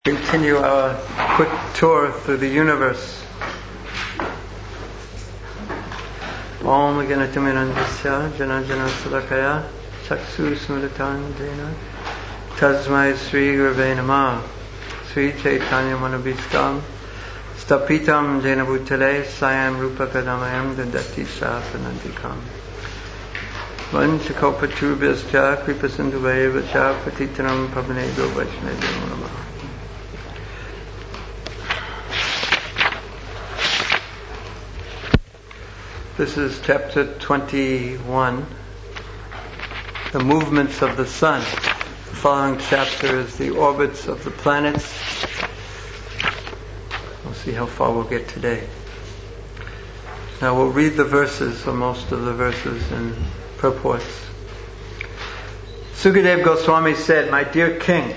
Continue our quick tour through the universe. Om Ganatimirandasya Jana Jana Salakaya Chaksu Smritan Dena Tasmai Sri Gurve Namah Sri Chaitanya Manabhistam Stapitam Jena Bhutale Sayam Rupa Kadamayam Dandati Sasanantikam Vanchakopatubhyascha Kripasindhuvayavacha Patitanam Pavanedo Vaishnadevo Namah. This is chapter 21, the movements of the sun. The following chapter is the orbits of the planets. We'll see how far we'll get today. Now we'll read the verses, or most of the verses, in purports. Sukadeva Goswami said, "My dear king,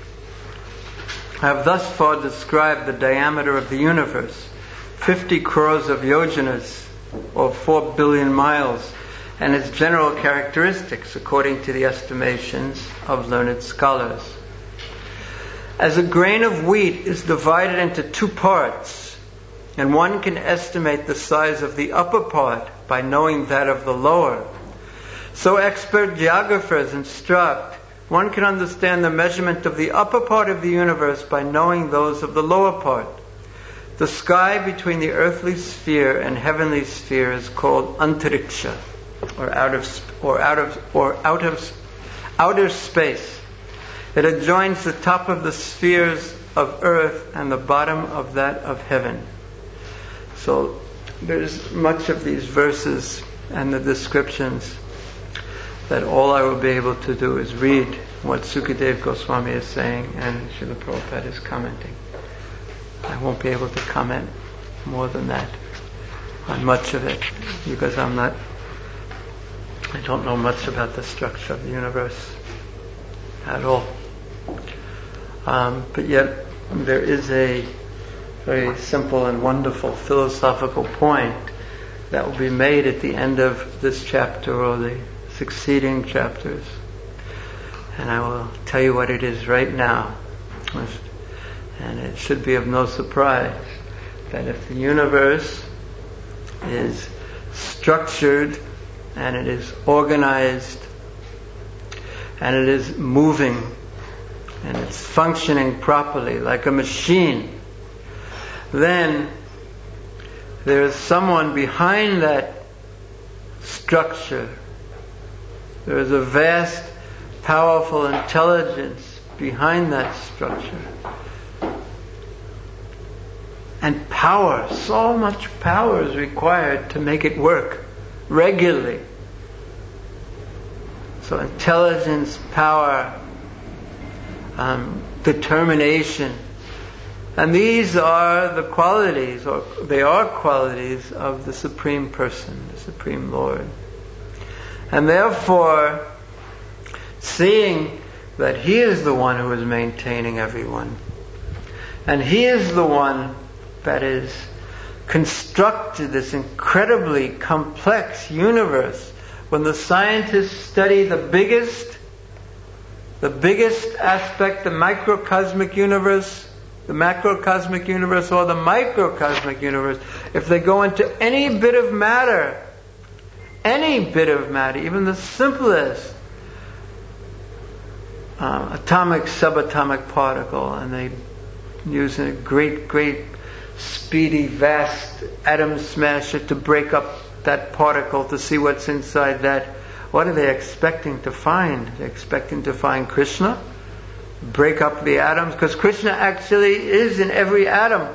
I have thus far described the diameter of the universe, 50 crores of yojanas, or 4 billion miles, and its general characteristics according to the estimations of learned scholars. As a grain of wheat is divided into two parts, and one can estimate the size of the upper part by knowing that of the lower, so expert geographers instruct one can understand the measurement of the upper part of the universe by knowing those of the lower part. The sky between the earthly sphere and heavenly sphere is called antariksha, outer space. It adjoins the top of the spheres of earth and the bottom of that of heaven." So there's much of these verses and the descriptions that all I will be able to do is read what Sukadeva Goswami is saying and Srila Prabhupada is commenting. I won't be able to comment more than that on much of it, because I don't know much about the structure of the universe at all. But yet there is a very simple and wonderful philosophical point that will be made at the end of this chapter or the succeeding chapters. And I will tell you what it is right now. And it should be of no surprise that if the universe is structured and it is organized and it is moving and it's functioning properly like a machine, then there is someone behind that structure. There is a vast, powerful intelligence behind that structure. And power, so much power is required to make it work regularly. So intelligence, power, determination. And these are the qualities, or they are qualities of the Supreme Person, the Supreme Lord. And therefore, seeing that He is the one who is maintaining everyone, and He is the one that is constructed this incredibly complex universe. When the scientists study the biggest aspect, the microcosmic universe, the macrocosmic universe, or the microcosmic universe, if they go into any bit of matter, even the simplest atomic, subatomic particle, and they use a great speedy, vast atom smasher to break up that particle to see what's inside that. What are they expecting to find? They're expecting to find Krishna? Break up the atoms? Because Krishna actually is in every atom.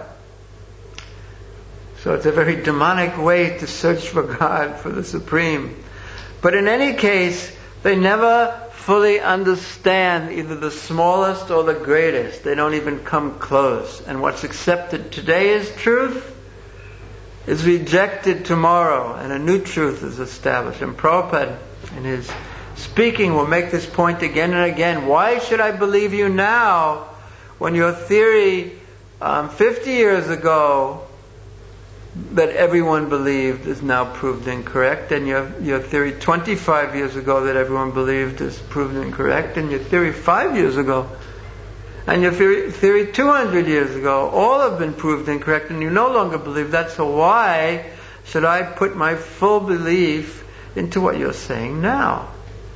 So it's a very demonic way to search for God, for the Supreme. But in any case, they never fully understand either the smallest or the greatest. They don't even come close. And what's accepted today as truth is rejected tomorrow, and a new truth is established. And Prabhupada, in his speaking, will make this point again and again. Why should I believe you now when your theory 50 years ago that everyone believed is now proved incorrect, and your theory 25 years ago that everyone believed is proved incorrect, and your theory 5 years ago and your theory 200 years ago, all have been proved incorrect, and you no longer believe that, so why should I put my full belief into what you're saying now?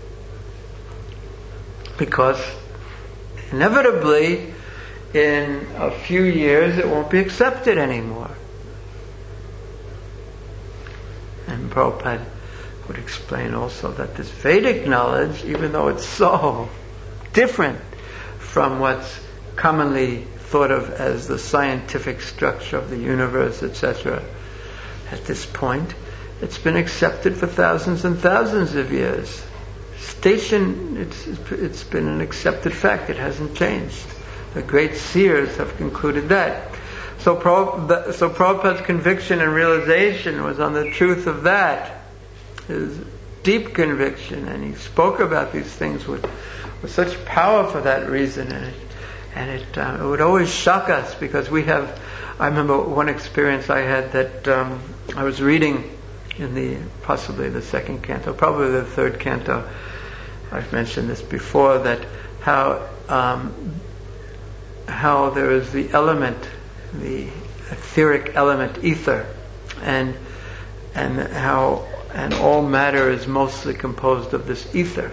Because inevitably, in a few years, it won't be accepted anymore. And Prabhupada would explain also that this Vedic knowledge, even though it's so different from what's commonly thought of as the scientific structure of the universe, etc., at this point, it's been accepted for thousands and thousands of years. It's been an accepted fact. It changed. The great seers have concluded that. So Prabhupada's conviction and realization was on the truth of that, his deep conviction, and he spoke about these things with such power for that reason, and it would always shock us, because I remember one experience I had that I was reading in possibly the second canto, probably the third canto. I've mentioned this before, that how there is the element, the etheric element, ether, and all matter is mostly composed of this ether.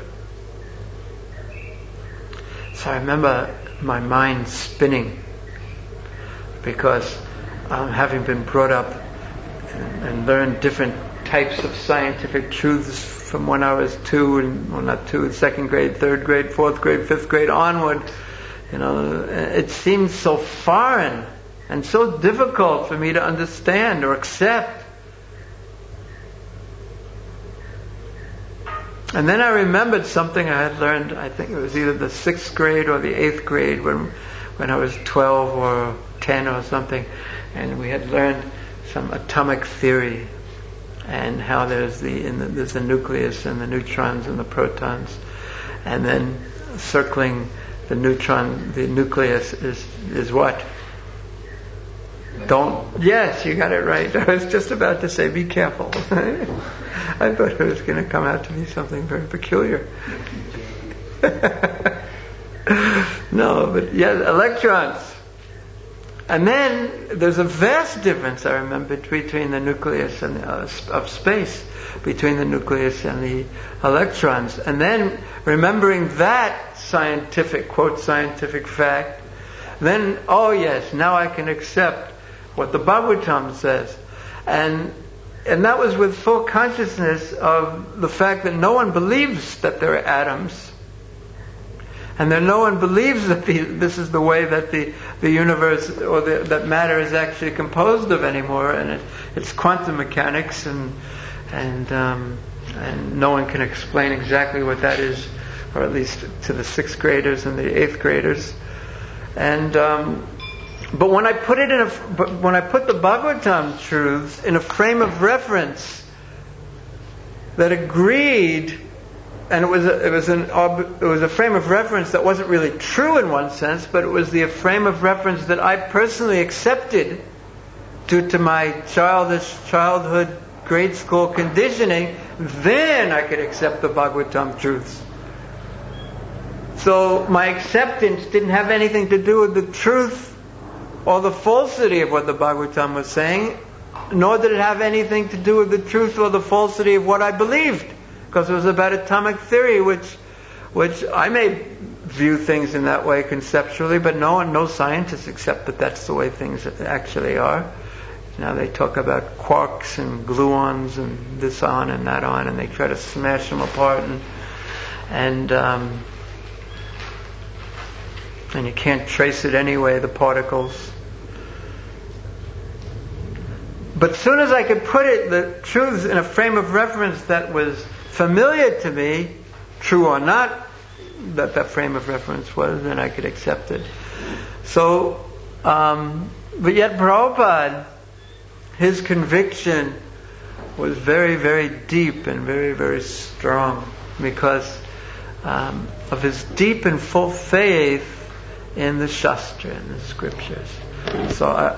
So I remember my mind spinning, because having been brought up and learned different types of scientific truths from when I was second grade, third grade, fourth grade, fifth grade onward, it seemed so foreign and so difficult for me to understand or accept. And then I remembered something I had learned, I think it was either the 6th grade or the 8th grade, when I was 12 or 10 or something, and we had learned some atomic theory, and how there's the nucleus and the neutrons and the protons, and then circling the nucleus is what? Yes, you got it right. I was just about to say, be careful. I thought it was going to come out to be something very peculiar. No, but yes, electrons. And then there's a vast difference, I remember, between the nucleus and of space, between the nucleus and the electrons. And then remembering that scientific fact, then, oh yes, now I can accept what the Bhagavatam says. And that was with full consciousness of the fact that no one believes that there are atoms, and that no one believes that this is the way that the universe or that matter is actually composed of anymore, and it's quantum mechanics, and no one can explain exactly what that is, or at least to the 6th graders and the 8th graders. And but when I put the Bhagavatam truths in a frame of reference that agreed, and it was a frame of reference that wasn't really true in one sense, but it was the frame of reference that I personally accepted due to my childhood grade school conditioning, then I could accept the Bhagavatam truths. So my acceptance didn't have anything to do with the truth or the falsity of what the Bhagavatam was saying, nor did it have anything to do with the truth or the falsity of what I believed, because it was about atomic theory, which I may view things in that way conceptually, but no scientists accept that that's the way things actually are. Now they talk about quarks and gluons and this on and that on, and they try to smash them apart, and you can't trace it anyway, the particles. But as soon as I could put the truths in a frame of reference that was familiar to me, true or not, that frame of reference was, then I could accept it. So, but yet Prabhupada, his conviction was very, very deep and very, very strong, because of his deep and full faith in the Shastra, in the scriptures. So,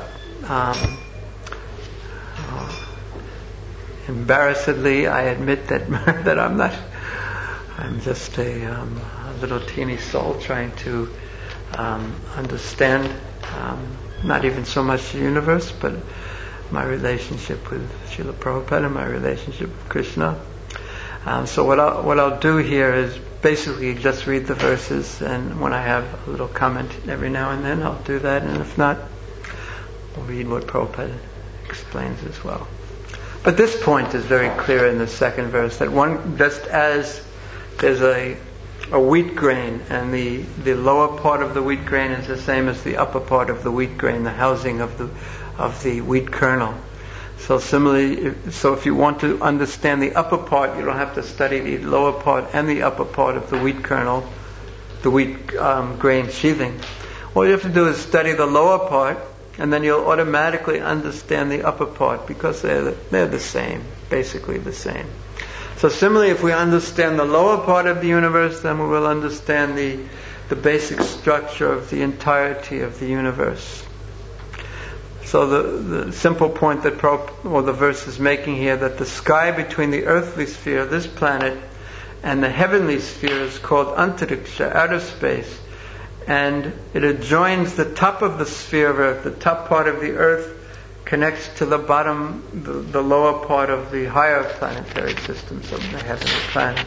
embarrassedly, I admit that I'm just a little teeny soul trying to understand not even so much the universe, but my relationship with Srila Prabhupada and my relationship with Krishna. So what I'll do here is basically just read the verses, and when I have a little comment every now and then, I'll do that, and if not, I'll read what Prabhupada explains as well. But this point is very clear in the second verse, that just as there's a wheat grain, and the lower part of the wheat grain is the same as the upper part of the wheat grain, the housing of the wheat kernel. So similarly, if you want to understand the upper part, you don't have to study the lower part and the upper part of the wheat kernel, the wheat grain sheathing. All you have to do is study the lower part, and then you'll automatically understand the upper part, because they're the same, basically the same. So similarly, if we understand the lower part of the universe, then we will understand the basic structure of the entirety of the universe. So the simple point that the verse is making here, that the sky between the earthly sphere, this planet, and the heavenly sphere is called Antariksha, outer space, and it adjoins the top of the sphere of earth. The top part of the earth connects to the bottom, the lower part of the higher planetary systems of the heavenly planets.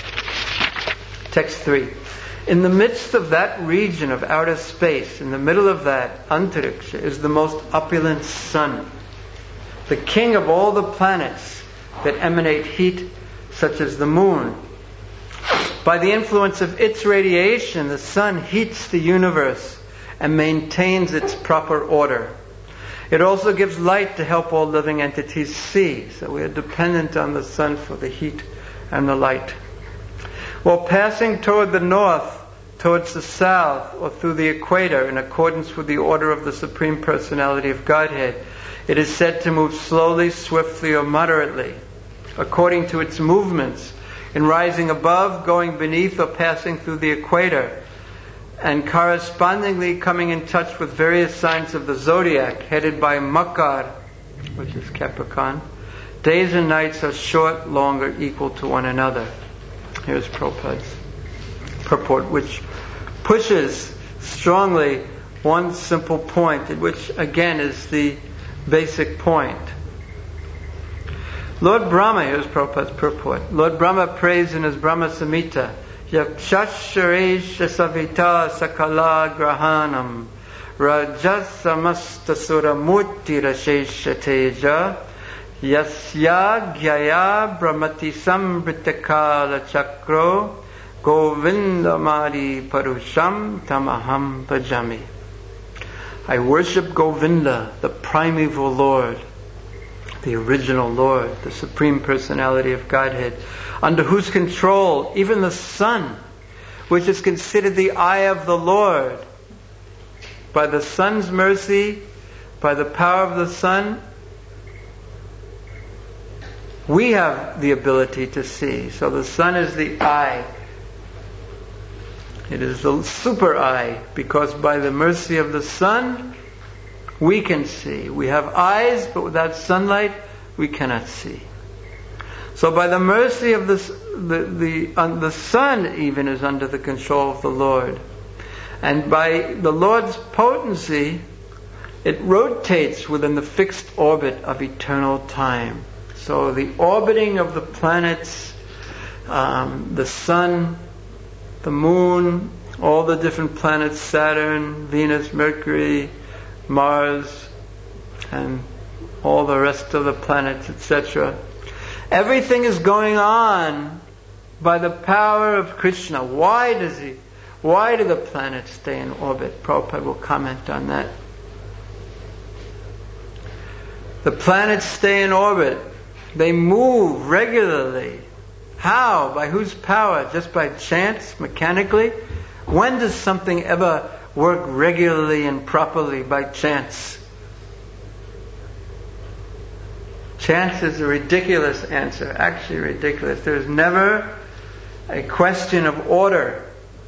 Text 3. In the midst of that region of outer space, in the middle of that, Antariksha, is the most opulent sun, the king of all the planets that emanate heat, such as the moon. By the influence of its radiation, the sun heats the universe and maintains its proper order. It also gives light to help all living entities see. So we are dependent on the sun for the heat and the light. While passing toward the north, towards the south, or through the equator, in accordance with the order of the Supreme Personality of Godhead, it is said to move slowly, swiftly, or moderately, according to its movements, in rising above, going beneath, or passing through the equator, and correspondingly coming in touch with various signs of the zodiac, headed by Makar, which is Capricorn. Days and nights are short, long, or equal to one another. Here's Prabhupada's purport, which pushes strongly one simple point, which again is the basic point. Lord Brahma, here's Prabhupada's purport. Lord Brahma prays in his Brahma Samhita, Yakshasharesha Savita Sakala Grahanam Rajasamastasura Murti Rashesha Teja Yasya Gyaya Brahmati Sambritakala Chakro Govindamadi Parusham Tamaham Bhajami. I worship Govinda, the primeval Lord, the original Lord, the Supreme Personality of Godhead, under whose control even the sun, which is considered the eye of the Lord, by the sun's mercy, by the power of the sun, we have the ability to see. So the sun is the eye. It is the super eye, because by the mercy of the sun, we can see. We have eyes, but without sunlight, we cannot see. So by the mercy of the sun even is under the control of the Lord. And by the Lord's potency, it rotates within the fixed orbit of eternal time. So the orbiting of the planets, the sun, the moon, all the different planets, Saturn, Venus, Mercury, Mars, and all the rest of the planets, etc. Everything is going on by the power of Krishna. Why do the planets stay in orbit? Prabhupada will comment on that. The planets stay in orbit. They move regularly. How? By whose power? Just by chance, mechanically? When does something ever work regularly and properly by chance? Chance is a ridiculous answer. Actually ridiculous. There's never a question of order.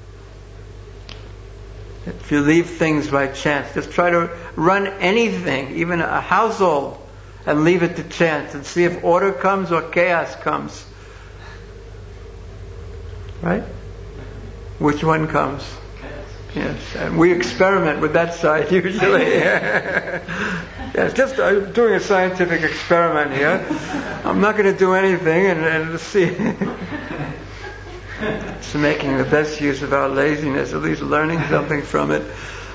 If you leave things by chance, just try to run anything, even a household, and leave it to chance and see if order comes or chaos comes. Right? Which one comes? Yes, and we experiment with that side usually. Yes, just doing a scientific experiment here. I'm not going to do anything and see. It's making the best use of our laziness, at least learning something from it.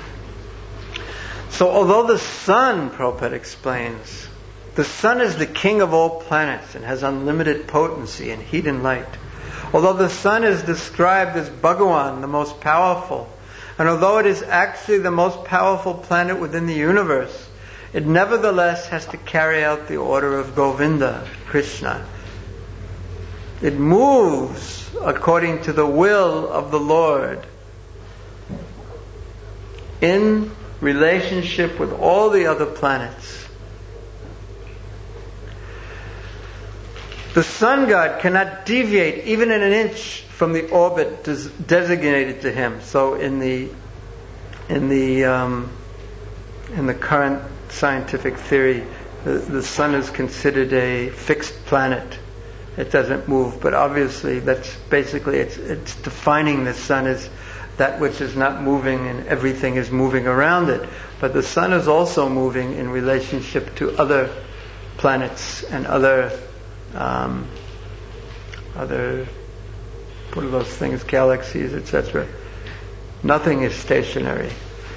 So although the sun, Prabhupada explains, the sun is the king of all planets and has unlimited potency in heat and light. Although the sun is described as Bhagawan, the most powerful, and although it is actually the most powerful planet within the universe, it nevertheless has to carry out the order of Govinda, Krishna. It moves according to the will of the Lord in relationship with all the other planets. The sun god cannot deviate even in an inch from the orbit designated to him. So in the current scientific theory, the sun is considered a fixed planet. It doesn't move, but obviously that's basically it's defining the sun as that which is not moving and everything is moving around it. But the sun is also moving in relationship to other planets and other what are those things, galaxies, etc. Nothing is stationary.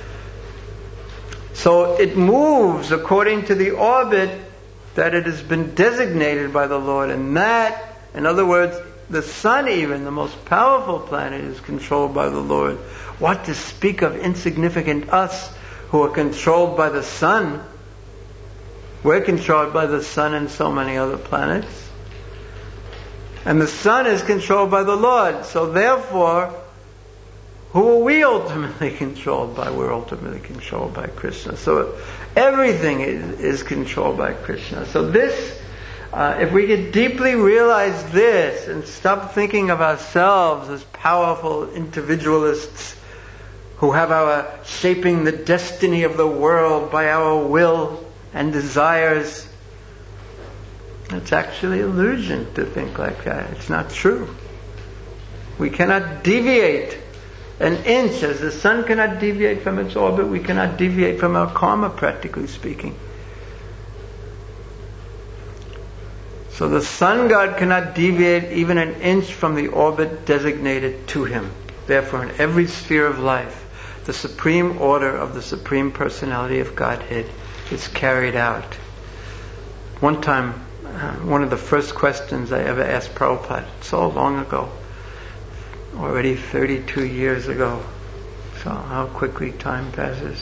So it moves according to the orbit that it has been designated by the Lord, and that, in other words, the sun, even the most powerful planet, is controlled by the Lord. What to speak of insignificant us who are controlled by the sun? We're controlled by the sun and so many other planets. And the sun is controlled by the Lord. So therefore, who are we ultimately controlled by? We're ultimately controlled by Krishna. So everything is controlled by Krishna. So this, if we could deeply realize this and stop thinking of ourselves as powerful individualists who have our shaping the destiny of the world by our will and desires, it's actually illusion to think like that. It's not true. We cannot deviate an inch, as the sun cannot deviate from its orbit. We cannot deviate from our karma, practically speaking. So the sun god cannot deviate even an inch from the orbit designated to him. Therefore, in every sphere of life, the supreme order of the Supreme Personality of Godhead is carried out. One time, one of the first questions I ever asked Prabhupada, so long ago, already 32 years ago, so how quickly time passes.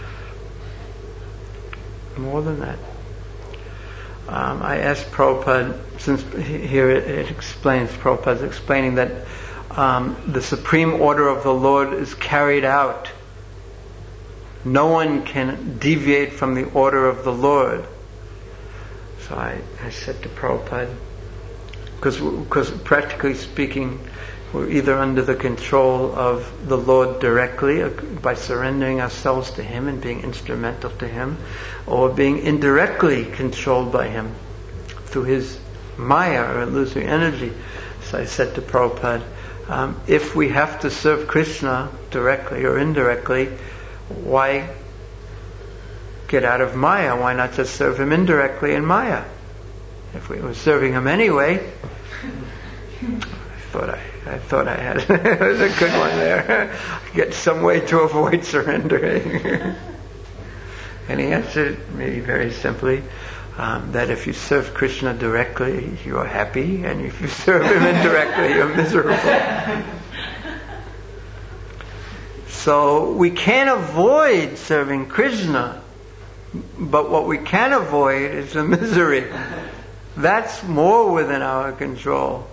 More than that. I asked Prabhupada, since here it explains, Prabhupada's explaining that the supreme order of the Lord is carried out. No one can deviate from the order of the Lord. So I said to Prabhupada, because practically speaking, we're either under the control of the Lord directly by surrendering ourselves to Him and being instrumental to Him, or being indirectly controlled by Him through His Maya or illusory energy. So I said to Prabhupada, if we have to serve Krishna directly or indirectly, why get out of Maya? Why not just serve Him indirectly in Maya? If we were serving Him anyway, I thought I had it was a good one there. Get some way to avoid surrendering. And he answered me very simply that if you serve Krishna directly, you are happy, and if you serve Him indirectly, you're miserable. So we can't avoid serving Krishna, but what we can avoid is the misery. That's more within our control.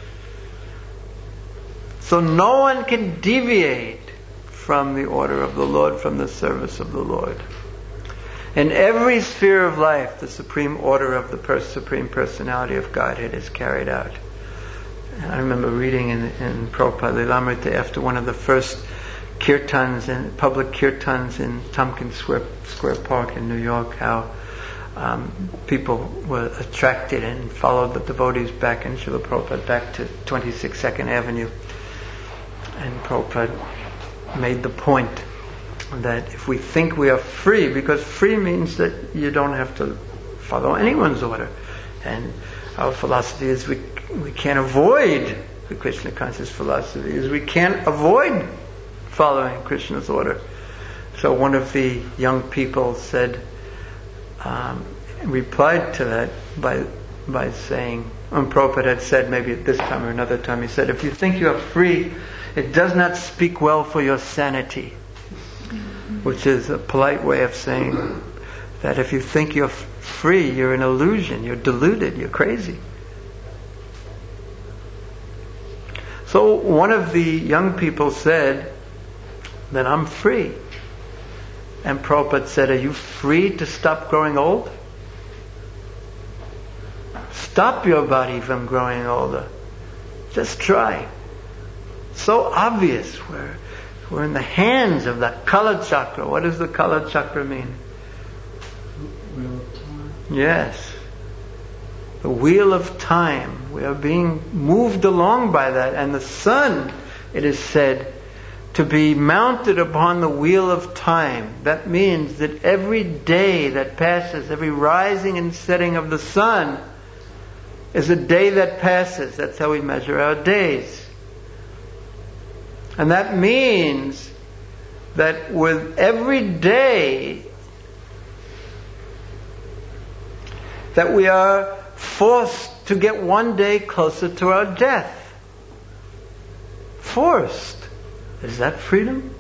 So no one can deviate from the order of the Lord, from the service of the Lord. In every sphere of life, the supreme order of the Supreme Personality of Godhead is carried out. I remember reading in Prabhupada Lilamrita after one of the first kirtans, public kirtans in Tompkins Square Park in New York, how people were attracted and followed the devotees back in Srila Prabhupada back to 26 Second Avenue. And Prabhupada made the point that if we think we are free, because free means that you don't have to follow anyone's order, and our philosophy is we can't avoid, the Krishna conscious philosophy is we can't avoid following Krishna's order. So one of the young people said, replied to that by saying, Prabhupada had said, maybe at this time or another time, he said, if you think you are free, it does not speak well for your sanity, which is a polite way of saying that if you think you're free, you're an illusion, you're deluded, you're crazy. So one of the young people said that I'm free. And Prabhupada said, are you free to stop growing old? Stop your body from growing older. Just try. So obvious. We're in the hands of the Kala Chakra. What does the Kala Chakra mean? Wheel of time. Yes. The wheel of time. We are being moved along by that. And the sun, it is said, to be mounted upon the wheel of time. That means that every day that passes, every rising and setting of the sun is a day that passes. That's how we measure our days. And that means that with every day that we are forced to get one day closer to our death. Forced. Is that freedom?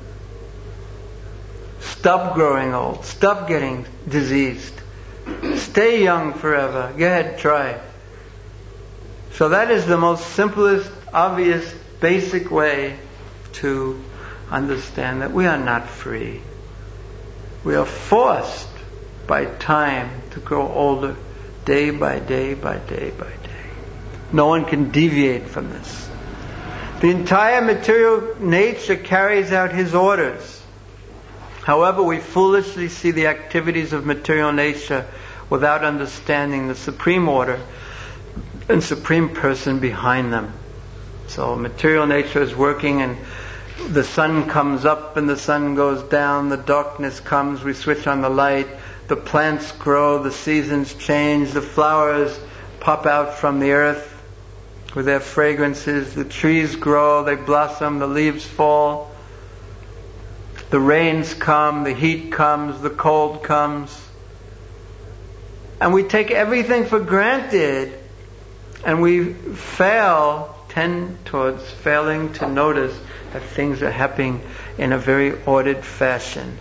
Stop growing old. Stop getting diseased. Stay young forever. Go ahead, try. So that is the most simplest, obvious, basic way to understand that we are not free. We are forced by time to grow older, day by day by day by day. No one can deviate from this. The entire material nature carries out his orders. However, we foolishly see the activities of material nature without understanding the supreme order and supreme person behind them. So material nature is working, and the sun comes up and the sun goes down, the darkness comes, we switch on the light, the plants grow, the seasons change, the flowers pop out from the earth with their fragrances, the trees grow, they blossom, the leaves fall, the rains come, the heat comes, the cold comes. And we take everything for granted, and we tend towards failing to notice that things are happening in a very ordered fashion.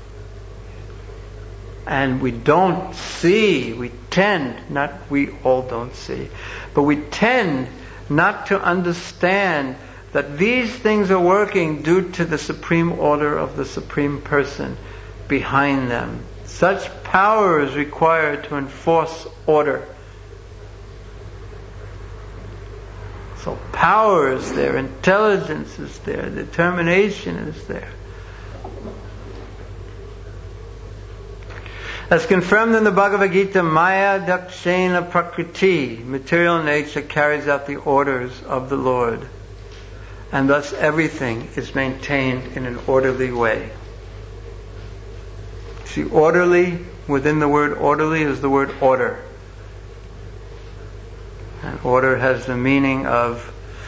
And we don't see, we all don't see, but we tend not to understand that these things are working due to the supreme order of the supreme person behind them. Such power is required to enforce order. So power is there, intelligence is there, determination is there. As confirmed in the Bhagavad Gita, Maya Dakshena Prakriti, material nature carries out the orders of the Lord. And thus everything is maintained in an orderly way. See, orderly, within the word orderly is the word order. And order has the meaning of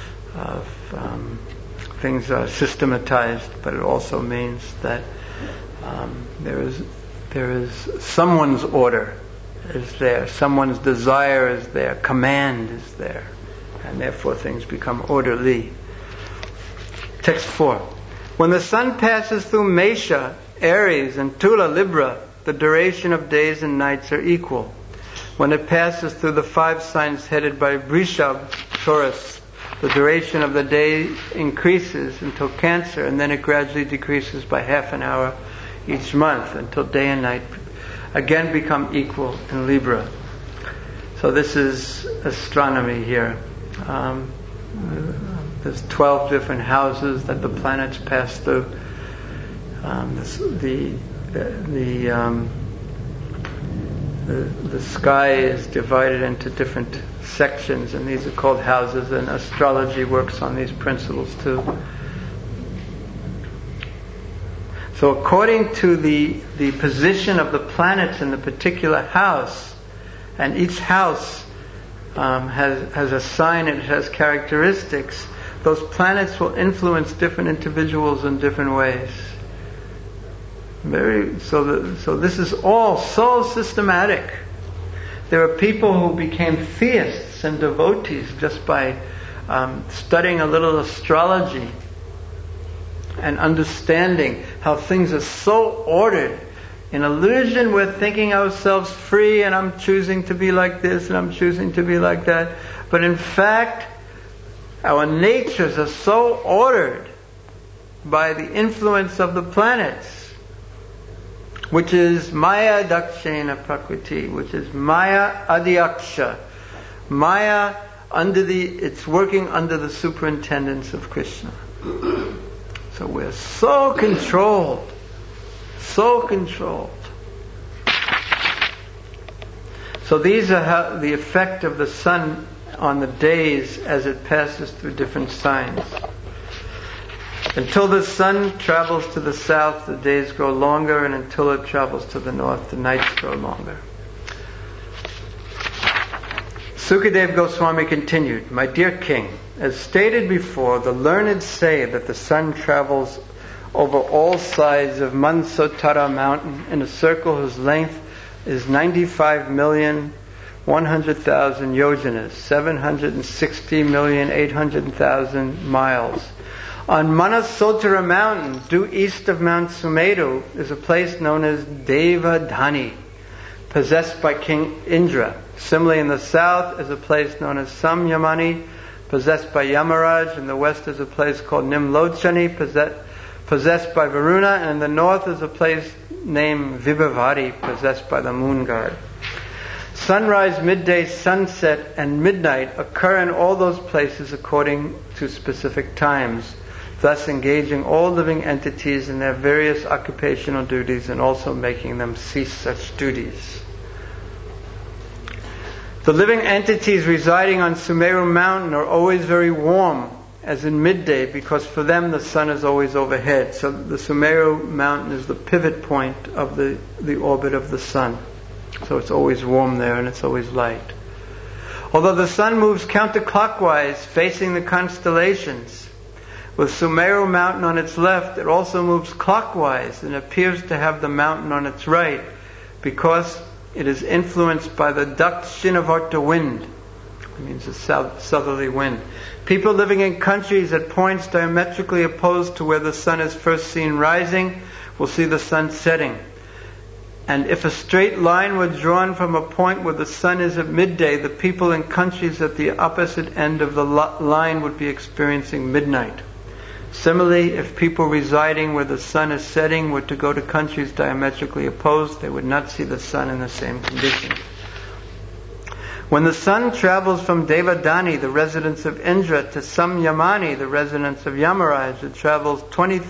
things are systematized, but it also means that there is someone's order is there, someone's desire is there, command is there, and therefore things become orderly. Text 4. When the sun passes through Mesha, Aries, and Tula, Libra, the duration of days and nights are equal. When it passes through the 5 signs headed by Vrishab, Taurus, the duration of the day increases until Cancer, and then it gradually decreases by half an hour each month until day and night again become equal in Libra. So this is astronomy here. There's 12 different houses that the planets pass through. The sky is divided into different sections, and these are called houses, and astrology works on these principles too. So according to the position of the planets in the particular house, and each house has a sign and it has characteristics, those planets will influence different individuals in different ways. So this is all so systematic. There are people who became theists and devotees just by studying a little astrology and understanding how things are so ordered. In illusion, we're thinking ourselves free, and I'm choosing to be like this, and I'm choosing to be like that. But in fact, our natures are so ordered by the influence of the planets, which is Maya Dakshina Prakriti, which is Maya Adhyaksha. Maya, it's working under the superintendence of Krishna. So we're so controlled. So controlled. So these are the effect of the sun on the days as it passes through different signs. Until the sun travels to the south, the days grow longer, and until it travels to the north, the nights grow longer. Sukadeva Goswami continued, "My dear king, as stated before, the learned say that the sun travels over all sides of Mansotara mountain in a circle whose length is 95,100,000 yojanas, 760,800,000 miles. On Manasotara mountain, due east of Mount Sumeru, is a place known as Devadhani, possessed by King Indra. Similarly, in the south is a place known as Samyamani, possessed by Yamaraj. In the west is a place called Nimlochani, possessed by Varuna. And in the north is a place named Vibhavari, possessed by the moon god. Sunrise, midday, sunset, and midnight occur in all those places according to specific times, thus engaging all living entities in their various occupational duties and also making them cease such duties. The living entities residing on Sumeru mountain are always very warm, as in midday, because for them the sun is always overhead. So the Sumeru mountain is the pivot point of the orbit of the sun. So it's always warm there and it's always light. Although the sun moves counterclockwise, facing the constellations, with Sumeru mountain on its left, it also moves clockwise and appears to have the mountain on its right, because it is influenced by the Dakshinnavarta wind. It means the southerly wind. People living in countries at points diametrically opposed to where the sun is first seen rising will see the sun setting. And if a straight line were drawn from a point where the sun is at midday, the people in countries at the opposite end of the line would be experiencing midnight. Similarly, if people residing where the sun is setting were to go to countries diametrically opposed, they would not see the sun in the same condition. When the sun travels from Devadhani, the residence of Indra, to Samyamani, the residence of Yamaraj, it travels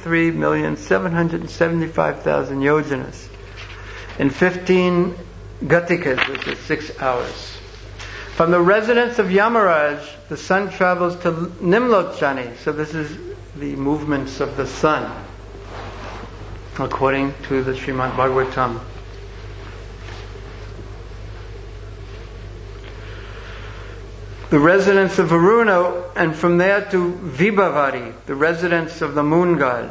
23,775,000 yojanas in 15 gatikas, which is 6 hours. From the residence of Yamaraj, the sun travels to Nimlochani. So this is the movements of the sun, according to the Srimad Bhagavatam. The residence of Varuna, and from there to Vibhavari, the residence of the moon god.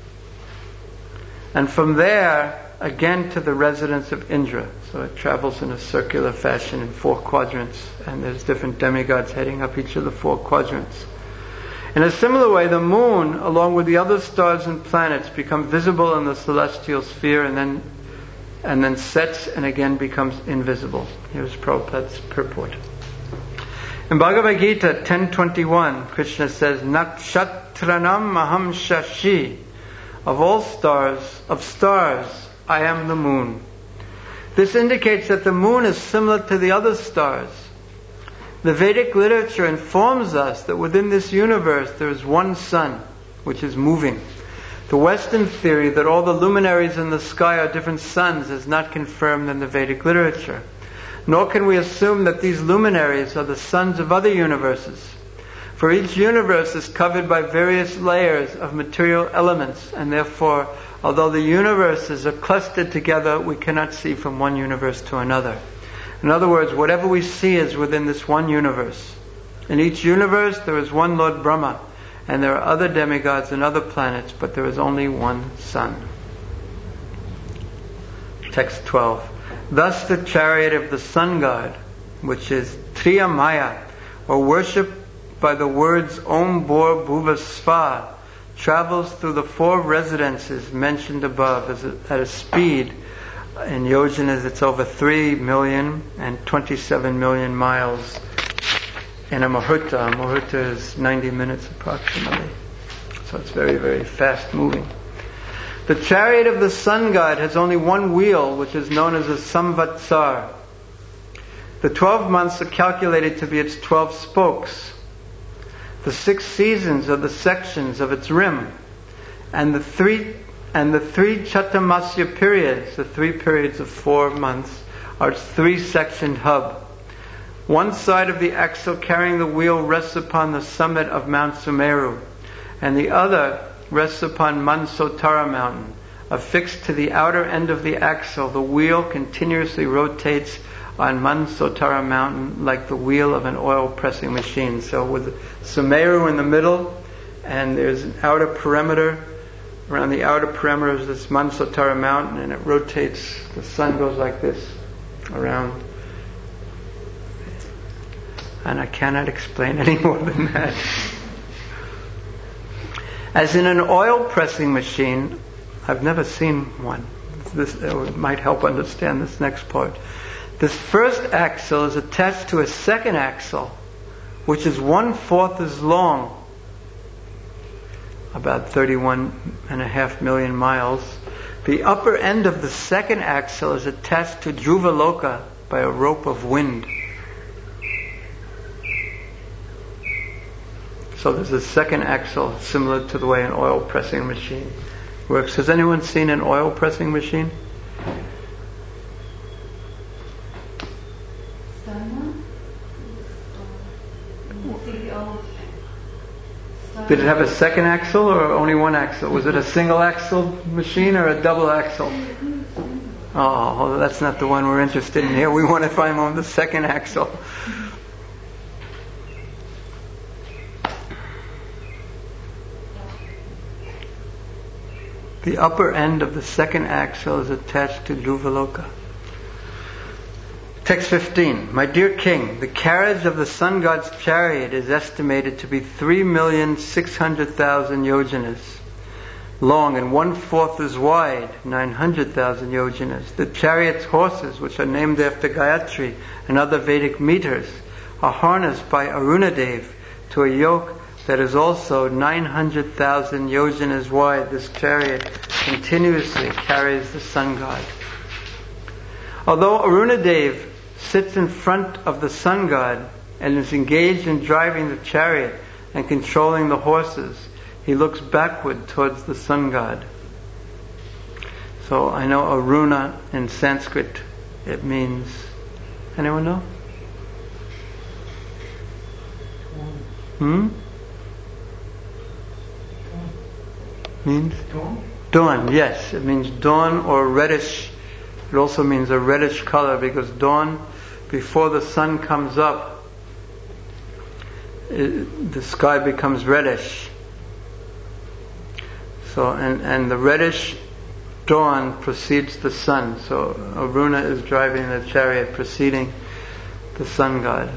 And from there, again to the residence of Indra. So it travels in a circular fashion in 4 quadrants, and there's different demigods heading up each of the 4 quadrants. In a similar way, the moon, along with the other stars and planets, become visible in the celestial sphere and then sets and again becomes invisible. Here's Prabhupada's purport. In Bhagavad Gita 10:21, Krishna says, "Nakshatranam maham shashi." Of all stars, I am the moon. This indicates that the moon is similar to the other stars. The Vedic literature informs us that within this universe there is one sun, which is moving. The Western theory that all the luminaries in the sky are different suns is not confirmed in the Vedic literature. Nor can we assume that these luminaries are the suns of other universes. For each universe is covered by various layers of material elements, and therefore, although the universes are clustered together, we cannot see from one universe to another. In other words, whatever we see is within this one universe. In each universe there is one Lord Brahma, and there are other demigods and other planets, but there is only one sun. Text 12. Thus the chariot of the sun god, which is Triyamaya, or worshipped by the words Om Bhur Bhuva Sva, travels through the 4 residences mentioned above at a speed. In yojanas it's over 3 million and 27 million miles in a muhurta. A muhurta is 90 minutes approximately. So it's very, very fast moving. The chariot of the sun god has only one wheel, which is known as a samvatsar. The 12 months are calculated to be its 12 spokes. The 6 seasons are the sections of its rim, and the three Chatamasya periods, the 3 periods of 4 months, are its 3-sectioned hub. One side of the axle carrying the wheel rests upon the summit of Mount Sumeru, and the other rests upon Mansotara mountain. Affixed to the outer end of the axle, the wheel continuously rotates on Mansotara mountain like the wheel of an oil pressing machine. So with Sumeru in the middle, and there's an outer perimeter. Around the outer perimeter is this Mansotara mountain, and it rotates. The sun goes like this around. And I cannot explain any more than that. As in an oil pressing machine, I've never seen one. This might help understand this next part. This first axle is attached to a second axle, which is 1/4 as long, about 31.5 million miles. The upper end of the second axle is attached to Dhruvaloka by a rope of wind. So there's a second axle, similar to the way an oil pressing machine works. Has anyone seen an oil pressing machine? Did it have a second axle or only one axle? Was it a single axle machine or a double axle? Oh, that's not the one we're interested in here. We want to find one with the second axle. The upper end of the second axle is attached to Dhruvaloka. Text 15. My dear king, the carriage of the sun god's chariot is estimated to be 3,600,000 yojanas long and 1/4 as wide, 900,000 yojanas. The chariot's horses, which are named after Gayatri and other Vedic meters, are harnessed by Arunadev to a yoke that is also 900,000 yojanas wide. This chariot continuously carries the sun god. Although Arunadev sits in front of the sun god and is engaged in driving the chariot and controlling the horses, he looks backward towards the sun god. So I know Aruna in Sanskrit, it means, anyone know? Means? Dawn, yes. It means dawn or reddish. It also means a reddish color, because dawn, before the sun comes up, the sky becomes reddish. So, and the reddish dawn precedes the sun. So Aruna is driving the chariot preceding the sun god.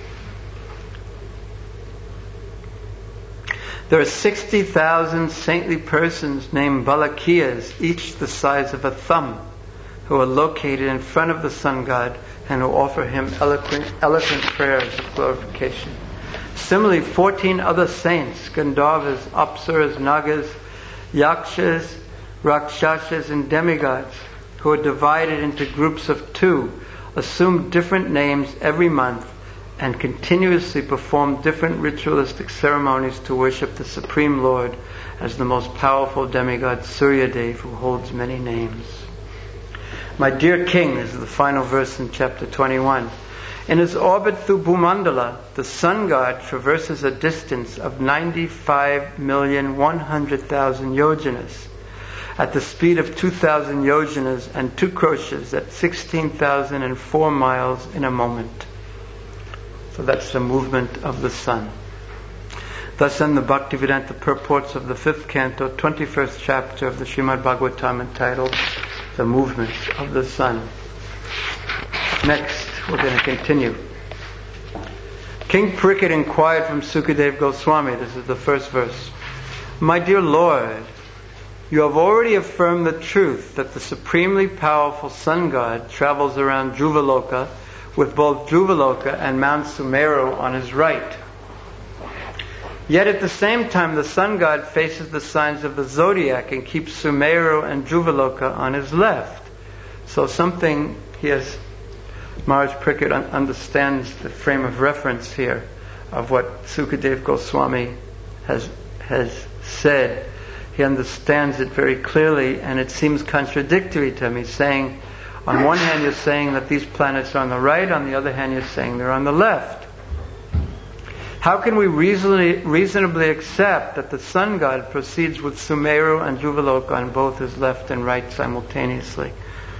There are 60,000 saintly persons named Balakiyas, each the size of a thumb, who are located in front of the sun god and who offer him eloquent prayers of glorification. Similarly, 14 other saints, Gandharvas, Apsaras, Nagas, Yakshas, Rakshasas, and demigods, who are divided into groups of 2, assume different names every month and continuously perform different ritualistic ceremonies to worship the Supreme Lord as the most powerful demigod Suryadev, who holds many names. My dear king, this is the final verse in chapter 21. In his orbit through Bhumandala, the sun god traverses a distance of 95,100,000 yojanas at the speed of 2,000 yojanas and 2 kroshas at 16,004 miles in a moment. So that's the movement of the sun. Thus in the Bhaktivedanta purports of the 5th canto, 21st chapter of the Srimad Bhagavatam, entitled The Movement of the Sun. Next, we're going to continue. King Parikshit inquired from Sukadeva Goswami, this is the first verse, "My dear Lord, you have already affirmed the truth that the supremely powerful sun god travels around Dhruvaloka with both Dhruvaloka and Mount Sumeru on his right. Yet at the same time the sun god faces the signs of the zodiac and keeps Sumeru and Dhruvaloka on his left." So Maharaj Parikshit understands the frame of reference here of what Sukadeva Goswami has said. He understands it very clearly, and it seems contradictory to him. He's saying, on one hand you're saying that these planets are on the right, on the other hand you're saying they're on the left. How can we reasonably accept that the sun god proceeds with Sumeru and Dhruvaloka on both his left and right simultaneously?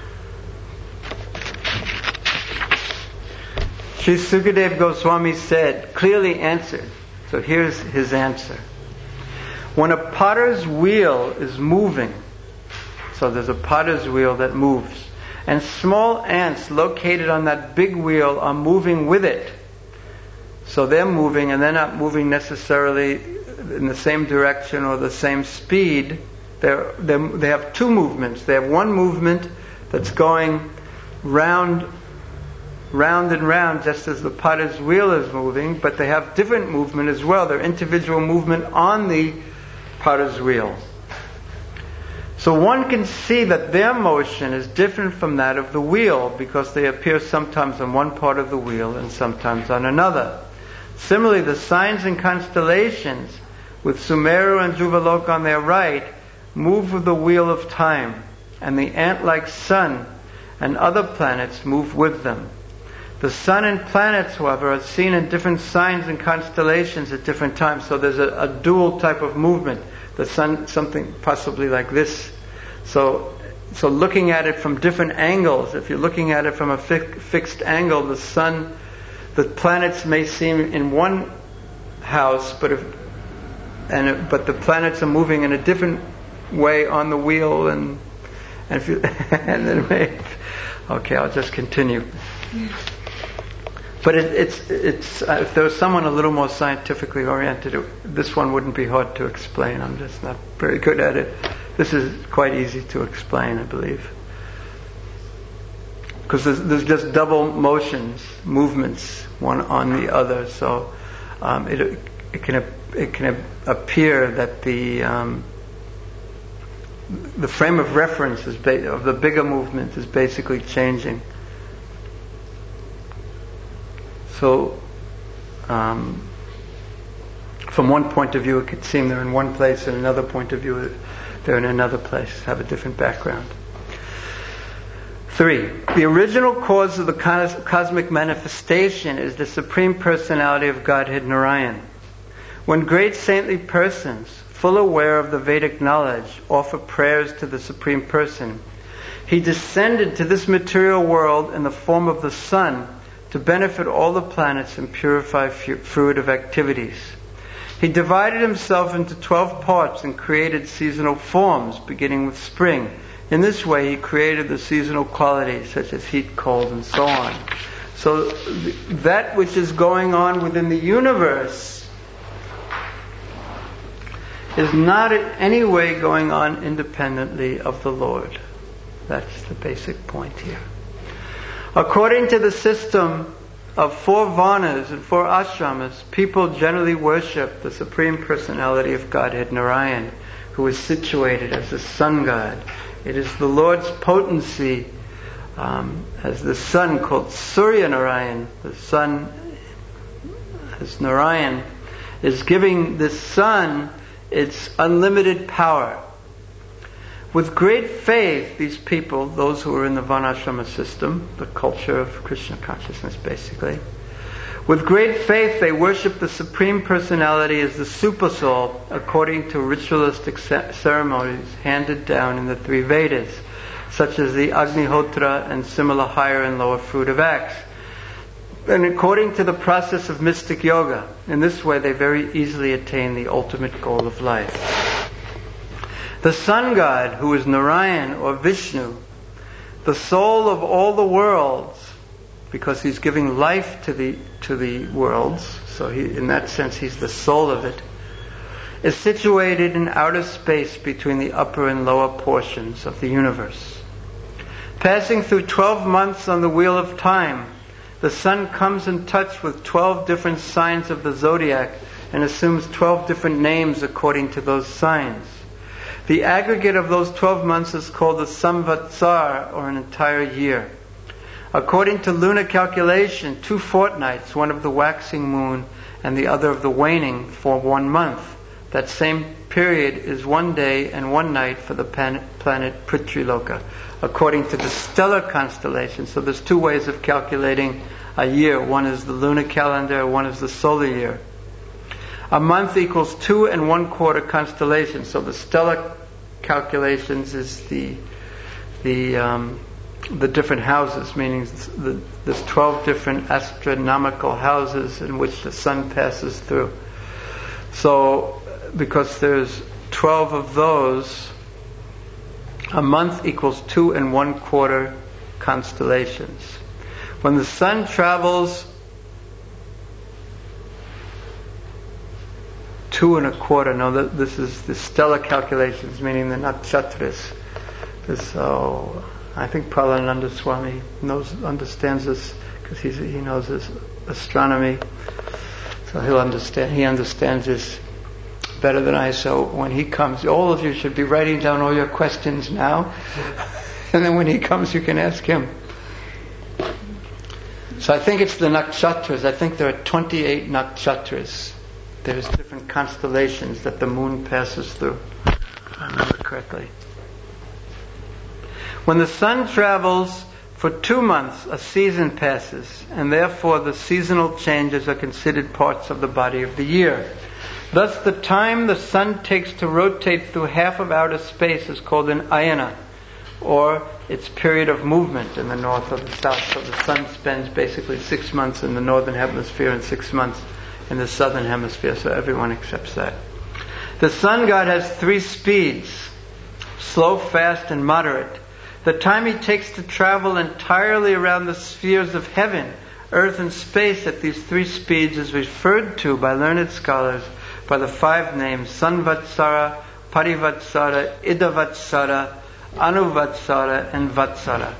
Sri Sukadeva Goswami clearly answered. So here's his answer. When a potter's wheel is moving, so there's a potter's wheel that moves, and small ants located on that big wheel are moving with it. So they're moving, and they're not moving necessarily in the same direction or the same speed. They have 2 movements. They have one movement that's going round and round, just as the potter's wheel is moving, but they have different movement as well. Their individual movement on the potter's wheel. So one can see that their motion is different from that of the wheel, because they appear sometimes on one part of the wheel and sometimes on another. Similarly, the signs and constellations, with Sumeru and Dhruvaloka on their right, move with the wheel of time, and the ant-like sun and other planets move with them. The sun and planets, however, are seen in different signs and constellations at different times. So there's a dual type of movement. The sun, something possibly like this. So looking at it from different angles, if you're looking at it from a fixed angle, the sun, the planets may seem in one house, but the planets are moving in a different way on the wheel, and then okay, I'll just continue. But it's if there was someone a little more scientifically oriented, this one wouldn't be hard to explain. I'm just not very good at it. This is quite easy to explain, I believe, because there's just double movements, one on the other. So it can appear that the frame of reference of the bigger movement is basically changing. So, from one point of view, it could seem they're in one place, and another point of view, they're in another place, have a different background. 3. The original cause of the cosmic manifestation is the Supreme Personality of Godhead Narayan. When great saintly persons, full aware of the Vedic knowledge, offer prayers to the Supreme Person, He descended to this material world in the form of the sun, to benefit all the planets and purify fruitive activities. He divided himself into 12 parts and created seasonal forms, beginning with spring. In this way, he created the seasonal qualities, such as heat, cold, and so on. So that which is going on within the universe is not in any way going on independently of the Lord. That's the basic point here. According to the system of 4 varnas and 4 ashramas, people generally worship the Supreme Personality of Godhead Narayan, who is situated as the sun god. It is the Lord's potency as the sun, called Surya Narayan. The sun, as Narayan, is giving the sun its unlimited power. With great faith, these people, those who are in the Varnashrama system, the culture of Krishna consciousness basically, with great faith they worship the Supreme Personality as the Supersoul according to ritualistic ceremonies handed down in the 3 Vedas, such as the Agnihotra and similar higher and lower fruit of acts, and according to the process of mystic yoga. In this way they very easily attain the ultimate goal of life. The sun god, who is Narayan or Vishnu, the soul of all the worlds, because he's giving life to the worlds, so in that sense he's the soul of it, is situated in outer space between the upper and lower portions of the universe. Passing through 12 months on the wheel of time, the sun comes in touch with 12 different signs of the zodiac and assumes 12 different names according to those signs. The aggregate of those 12 months is called a samvatsar, or an entire year. According to lunar calculation, 2 fortnights, one of the waxing moon and the other of the waning, form 1 month. That same period is 1 day and 1 night for the planet Prithviloka, according to the stellar constellation. So there's 2 ways of calculating a year. One is the lunar calendar, one is the solar year. A month equals 2 1/4 constellations. So the stellar calculations is the different houses, meaning there's 12 different astronomical houses in which the sun passes through. So because there's 12 of those, a month equals 2 1/4 constellations. When the sun travels 2 1/4, this is the stellar calculations, meaning the nakshatras. So I think Pralananda Swami understands this because he knows his astronomy, so he understands this better than I. So when he comes, all of you should be writing down all your questions now, and then when he comes you can ask him. So I think it's the nakshatras. I think there are 28 nakshatras. There's different constellations that the moon passes through, if I remember correctly. When the sun travels for 2 months, a season passes, and therefore the seasonal changes are considered parts of the body of the year. Thus the time the sun takes to rotate through half of outer space is called an ayana, or its period of movement in the north or the south. So the sun spends basically 6 months in the northern hemisphere and 6 months in the southern hemisphere, so everyone accepts that. The sun god has 3 speeds: slow, fast, and moderate. The time he takes to travel entirely around the spheres of heaven, earth, and space at these 3 speeds is referred to by learned scholars by the 5 names Sanvatsara, Parivatsara, Idavatsara, Anuvatsara, and Vatsara.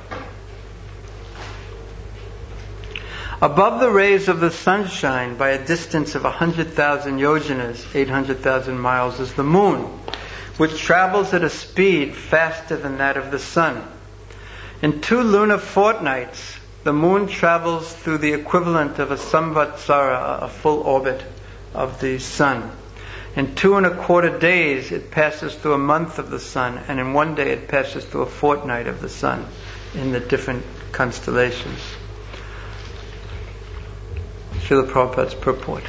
Above the rays of the sunshine, by a distance of 100,000 yojanas, 800,000 miles, is the moon, which travels at a speed faster than that of the sun. In 2 lunar fortnights, the moon travels through the equivalent of a samvatsara, a full orbit of the sun. In 2 1/4 days, it passes through a month of the sun, and in 1 day it passes through a fortnight of the sun in the different constellations. Srila Prabhupada's purport.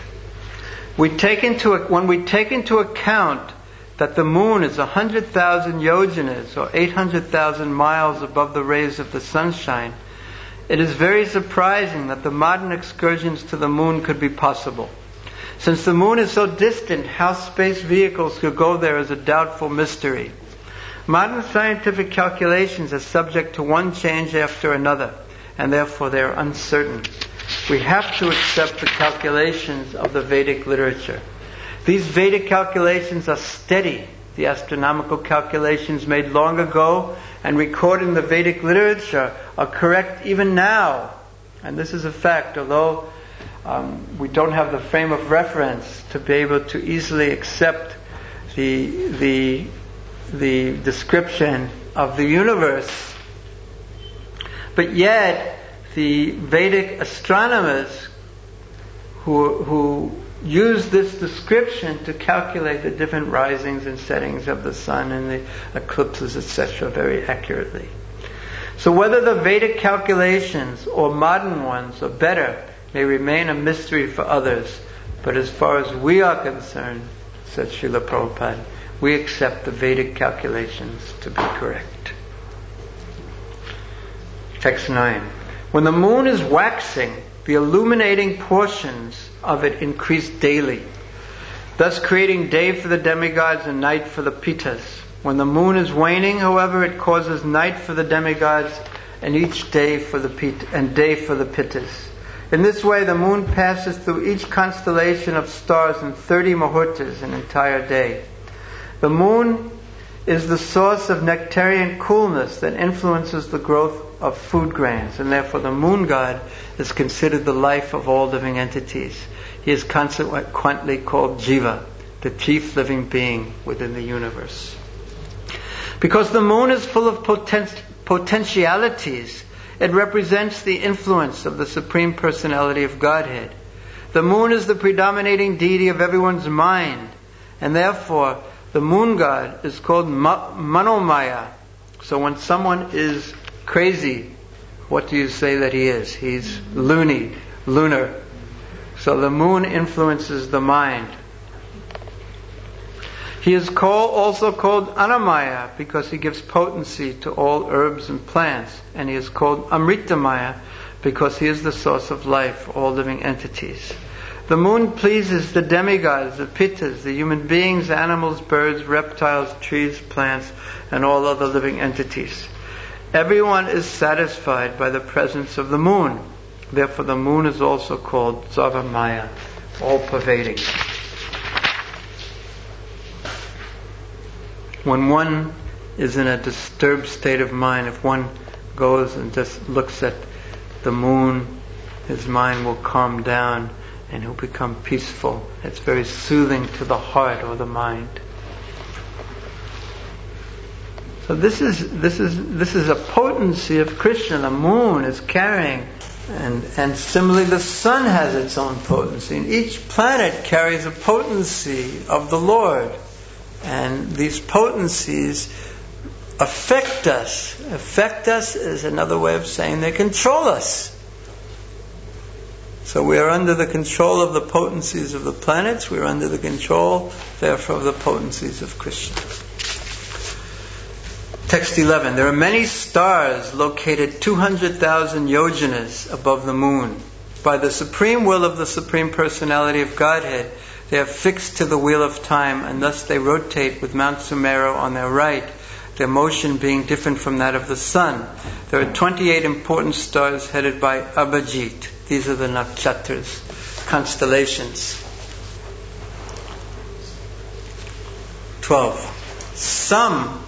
When we take into account that the moon is 100,000 yojanas, or 800,000 miles above the rays of the sunshine, it is very surprising that the modern excursions to the moon could be possible. Since the moon is so distant, how space vehicles could go there is a doubtful mystery. Modern scientific calculations are subject to one change after another, and therefore they are uncertain. We have to accept the calculations of the Vedic literature. These Vedic calculations are steady. The astronomical calculations made long ago and recorded in the Vedic literature are correct even now. And this is a fact, although we don't have the frame of reference to be able to easily accept the description of the universe. But yet, the Vedic astronomers who use this description to calculate the different risings and settings of the sun and the eclipses, etc., very accurately. So whether the Vedic calculations or modern ones are better may remain a mystery for others, but as far as we are concerned, said Srila Prabhupada, we accept the Vedic calculations to be correct. Text 9. When the moon is waxing, the illuminating portions of it increase daily, thus creating day for the demigods and night for the pittas. When the moon is waning, however, it causes night for the demigods and each day for the day for the pittas. In this way, the moon passes through each constellation of stars in 30 muhurtas, an entire day. The moon is the source of nectarian coolness that influences the growth of food grains, and therefore the moon god is considered the life of all living entities. He is consequently called Jiva, the chief living being within the universe. Because the moon is full of potentialities, it represents the influence of the Supreme Personality of Godhead. The moon is the predominating deity of everyone's mind, and therefore the moon god is called Manomaya. So when someone is crazy, what do you say that he is? He's lunar. So the moon influences the mind. He is also called Annamaya because he gives potency to all herbs and plants, and he is called Amritamaya because he is the source of life for all living entities. The moon pleases the demigods, the pittas, the human beings, animals, birds, reptiles, trees, plants, and all other living entities. Everyone is satisfied by the presence of the moon. Therefore the moon is also called Sarvamaya, all-pervading. When one is in a disturbed state of mind, if one goes and just looks at the moon, his mind will calm down and he'll become peaceful. It's very soothing to the heart or the mind. So this is a potency of Krishna. The moon is carrying, and similarly the sun has its own potency. And each planet carries a potency of the Lord. And these potencies affect us. Affect us is another way of saying they control us. So we are under the control of the potencies of the planets. We are under the control, therefore, of the potencies of Krishna. Text 11. There are many stars located 200,000 yojanas above the moon. By the supreme will of the Supreme Personality of Godhead, they are fixed to the wheel of time, and thus they rotate with Mount Sumeru on their right, their motion being different from that of the sun. There are 28 important stars headed by Abhijit. These are the nakshatras, constellations. 12. Some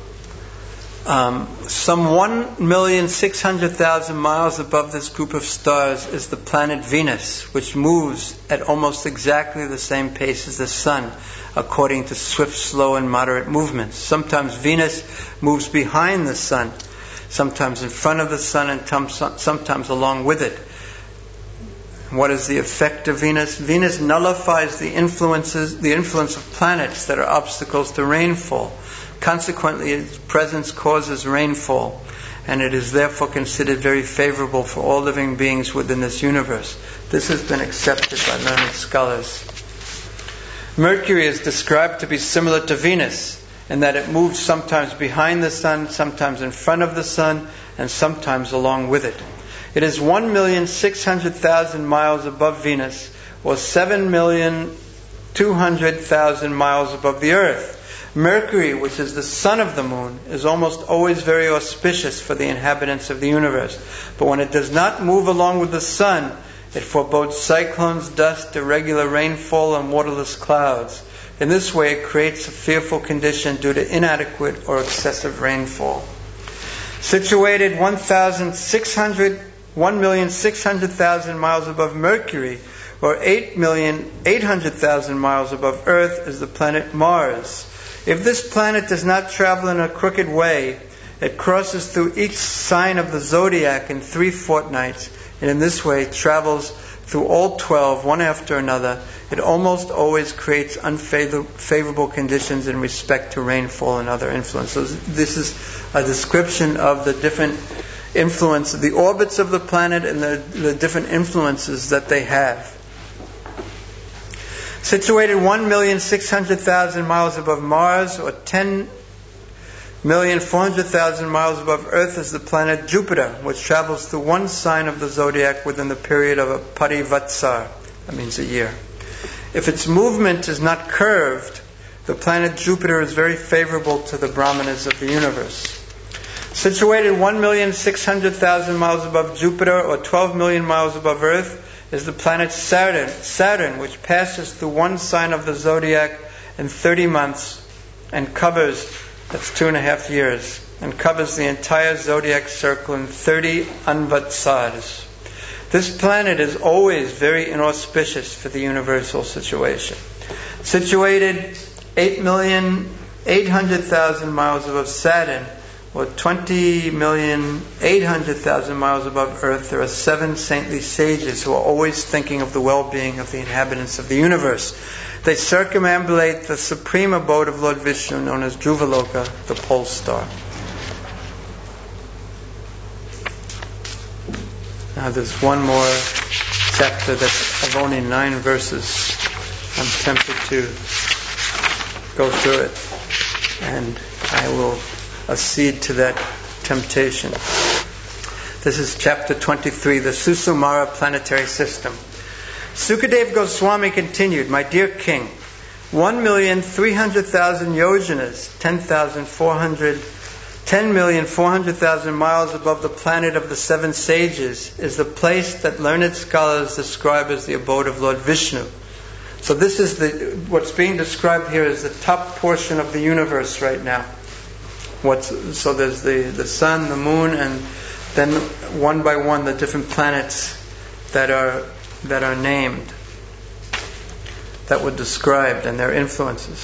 1,600,000 miles above this group of stars is the planet Venus, which moves at almost exactly the same pace as the sun, according to swift, slow, and moderate movements. Sometimes Venus moves behind the sun, sometimes in front of the sun, and sometimes along with it. What is the effect of Venus? Venus nullifies the influence of planets that are obstacles to rainfall. Consequently, its presence causes rainfall, and it is therefore considered very favorable for all living beings within this universe. This has been accepted by learned scholars. Mercury is described to be similar to Venus, in that it moves sometimes behind the sun, sometimes in front of the sun, and sometimes along with it. It is 1,600,000 miles above Venus, or 7,200,000 miles above the Earth. Mercury, which is the son of the moon, is almost always very auspicious for the inhabitants of the universe. But when it does not move along with the sun, it forebodes cyclones, dust, irregular rainfall, and waterless clouds. In this way, it creates a fearful condition due to inadequate or excessive rainfall. Situated 1,600,000 miles above Mercury, or 8,800,000 miles above Earth, is the planet Mars. If this planet does not travel in a crooked way, it crosses through each sign of the zodiac in 3 fortnights, and in this way travels through all 12, one after another, it almost always creates unfavorable conditions in respect to rainfall and other influences. So this is a description of the different influence, the orbits of the planet and the different influences that they have. Situated 1,600,000 miles above Mars, or 10,400,000 miles above Earth, is the planet Jupiter, which travels through one sign of the zodiac within the period of a parivatsar. That means a year. If its movement is not curved, the planet Jupiter is very favorable to the Brahmanas of the universe. Situated 1,600,000 miles above Jupiter, or 12 million miles above Earth, is the planet Saturn, which passes through one sign of the zodiac in 30 months and covers, that's 2.5 years, and covers the entire zodiac circle in 30 anvatsars. This planet is always very inauspicious for the universal situation. Situated 8,800,000 miles above Saturn, or 20,800,000 miles above Earth, there are 7 saintly sages who are always thinking of the well-being of the inhabitants of the universe. They circumambulate the supreme abode of Lord Vishnu, known as Dhruvaloka, the pole star. Now there's one more chapter that's of only 9 verses. I'm tempted to go through it, and I will accede to that temptation. This is chapter 23, the Susumara planetary system. Sukadeva Goswami continued, "My dear king, 1,300,000 yojanas, 10,400,000 miles above the planet of the 7 sages, is the place that learned scholars describe as the abode of Lord Vishnu." So this is what's being described here is the top portion of the universe right now. So there's the sun, the moon, and then one by one the different planets that are named, that were described, and their influences.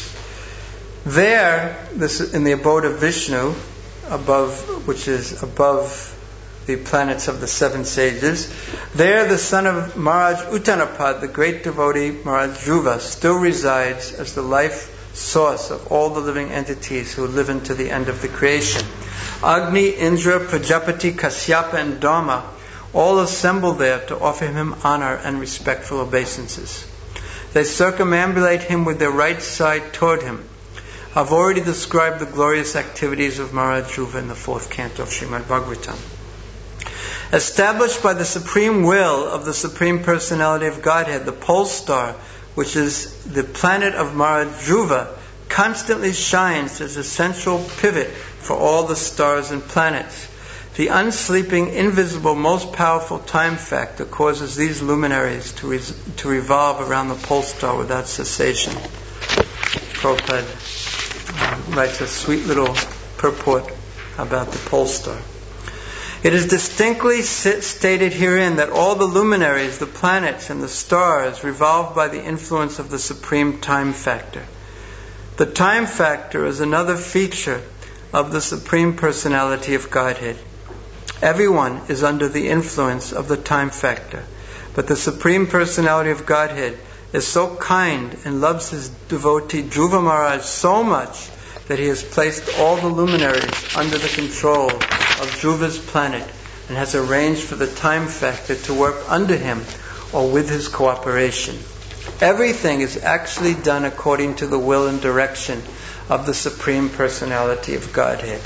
There, this in the abode of Vishnu, which is above the planets of the 7 sages. There, the son of Maharaj Uttanapad, the great devotee Maharaj Dhruva, still resides as the life source of all the living entities who live into the end of the creation. Agni, Indra, Prajapati, Kasyapa, and Dharma all assemble there to offer him honor and respectful obeisances. They circumambulate him with their right side toward him. I've already described the glorious activities of Maharaj Dhruva in the 4th canto of Srimad Bhagavatam. Established by the supreme will of the Supreme Personality of Godhead, the pole star, which is the planet of Maharaj Dhruva, constantly shines as a central pivot for all the stars and planets. The unsleeping, invisible, most powerful time factor causes these luminaries to revolve around the pole star without cessation. Prabhupada writes a sweet little purport about the pole star. It is distinctly stated herein that all the luminaries, the planets and the stars, revolve by the influence of the supreme time factor. The time factor is another feature of the Supreme Personality of Godhead. Everyone is under the influence of the time factor, but the Supreme Personality of Godhead is so kind and loves his devotee Dhruva Maharaj so much that he has placed all the luminaries under the control of Dhruva's planet and has arranged for the time factor to work under him or with his cooperation. Everything is actually done according to the will and direction of the Supreme Personality of Godhead.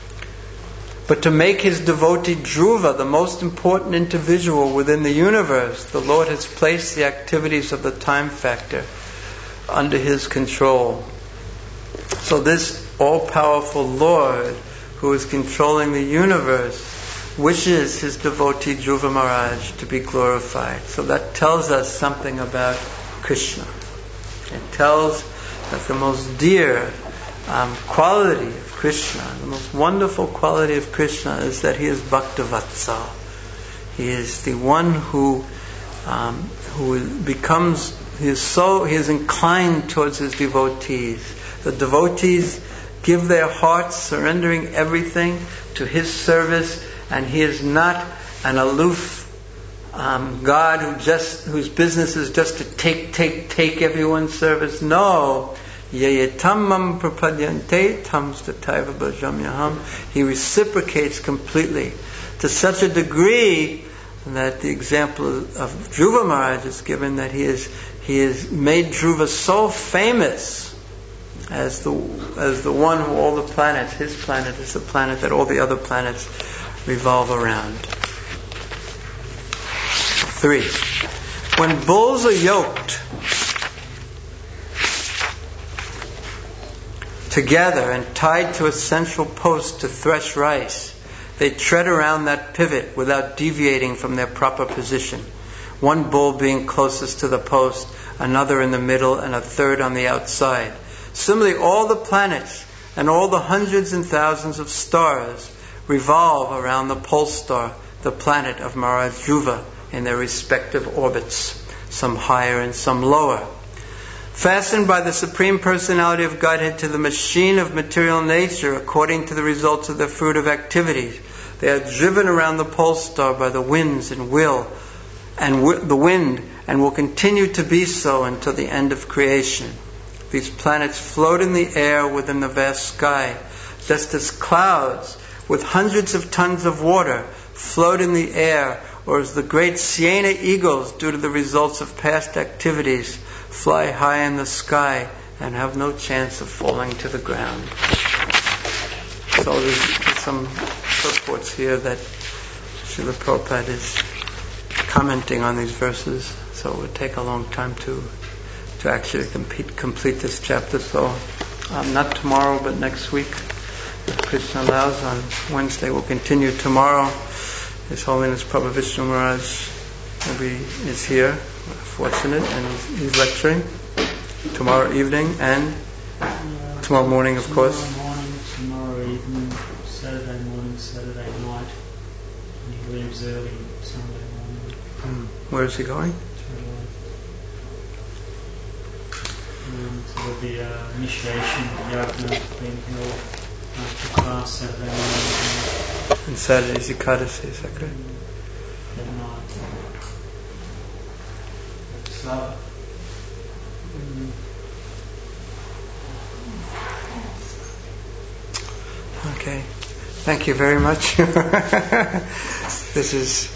But to make his devotee Dhruva the most important individual within the universe, the Lord has placed the activities of the time factor under his control. So this all-powerful Lord, who is controlling the universe, wishes his devotee Dhruva Maharaj to be glorified. So that tells us something about Krishna. It tells that the most dear quality of Krishna, the most wonderful quality of Krishna, is that he is Bhaktavatsal. He is the one who is inclined towards his devotees. The devotees give their hearts, surrendering everything to his service, and he is not an aloof God whose business is just to take everyone's service. No. Yayatamam prapadyante tamstataiva bhajamyaham. He reciprocates completely to such a degree that the example of Dhruva Maharaj is given, that he has made Dhruva so famous as the one who all the planets, his planet is the planet that all the other planets revolve around. 3. When bulls are yoked together and tied to a central post to thresh rice, they tread around that pivot without deviating from their proper position. One bull being closest to the post, another in the middle, and a third on the outside. Similarly, all the planets and all the hundreds and thousands of stars revolve around the pole star, the planet of Maharaj Dhruva, in their respective orbits, some higher and some lower. Fastened by the Supreme Personality of Godhead to the machine of material nature according to the results of their fruitive activities, they are driven around the pole star by the winds and the wind, and will continue to be so until the end of creation. These planets float in the air within the vast sky, just as clouds with hundreds of tons of water float in the air, or as the great Siena eagles, due to the results of past activities, fly high in the sky and have no chance of falling to the ground. So there's some purports here that Srila Prabhupada is commenting on these verses, so it would take a long time to actually complete this chapter. So not tomorrow, but next week, if Krishna allows. On Wednesday we'll continue. Tomorrow His Holiness Prabhu Vishnu Maharaj is here, fortunate, and he's lecturing tomorrow evening and tomorrow morning, of course. Tomorrow evening, Saturday morning, Saturday night, and he leaves early Sunday morning. Where is he going? So there'll be a initiation yajna being held after class Saturday morning. And Saturday's Ekadasi, is that correct? That night. Okay. Thank you very much. This is.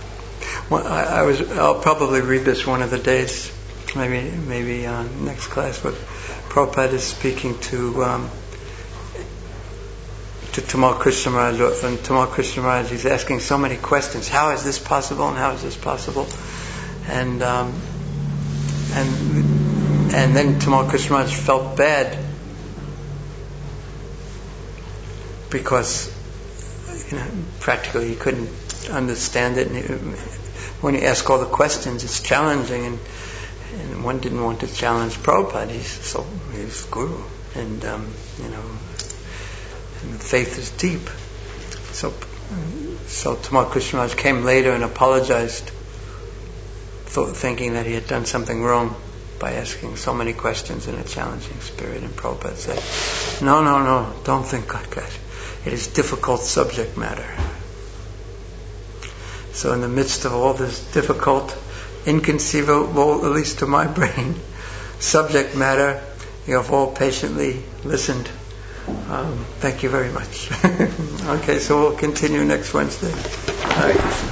I'll probably read this one of the days, maybe next class. But Prabhupada is speaking to Tamal Krishna Maharaj, and Tamal Krishna Maharaj, he's asking so many questions. How is this possible? And how is this possible? And then Tamal Krishna Maharaj felt bad because practically he couldn't understand it. And when you ask all the questions, it's challenging, and one didn't want to challenge Prabhupada. He's guru, and and the faith is deep. So Tamal Krishna Maharaj came later and apologized, thinking that he had done something wrong by asking so many questions in a challenging spirit. And Prabhupada said, No, don't think like that. It is difficult subject matter. So in the midst of all this difficult, inconceivable, at least to my brain, subject matter, you have all patiently listened. Thank you very much. Okay, so we'll continue next Wednesday. Hare Krishna.